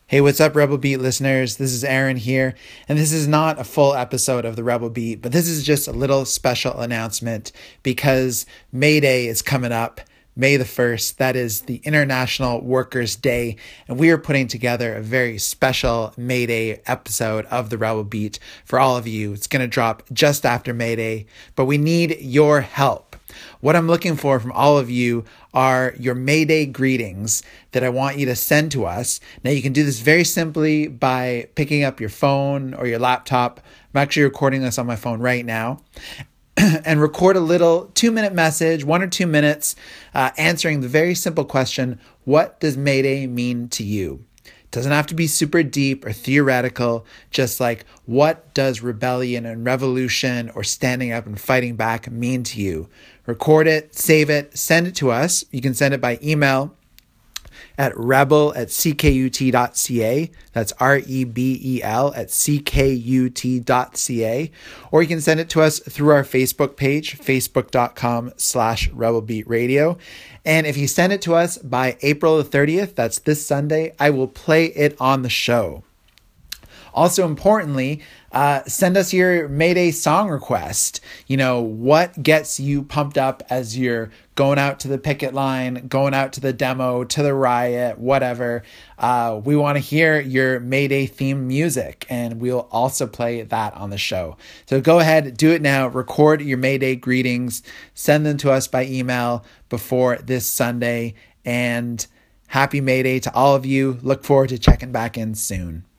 Hey, what's up, Rebel Beat listeners? This is Aaron here, and this is not a full episode of the Rebel Beat, but this is just a little special announcement because May Day is coming up, May the 1st. That is the International Workers' Day, and we are putting together a very special May Day episode of the Rebel Beat for all of you. It's going to drop just after May Day, but we need your help. What I'm looking for from all of you are your May Day greetings that I want you to send to us. Now, you can do this very simply by picking up your phone or your laptop. I'm actually recording this on my phone right now. And record a little 2-minute message, 1 or 2 minutes, answering the very simple question, what does May Day mean to you? It doesn't have to be super deep or theoretical, just like, what does rebellion and revolution or standing up and fighting back mean to you? Record it, save it, send it to us. You can send it by email at rebel@ckut.ca. That's REBEL@ckut.ca. Or you can send it to us through our Facebook page, facebook.com/rebelbeatradio. And if you send it to us by April the 30th, that's this Sunday, I will play it on the show. Also importantly, send us your May Day song request. You know, what gets you pumped up as you're going out to the picket line, going out to the demo, to the riot, whatever. We want to hear your May Day themed music, and we'll also play that on the show. So go ahead, do it now. Record your May Day greetings. Send them to us by email before this Sunday. And happy May Day to all of you. Look forward to checking back in soon.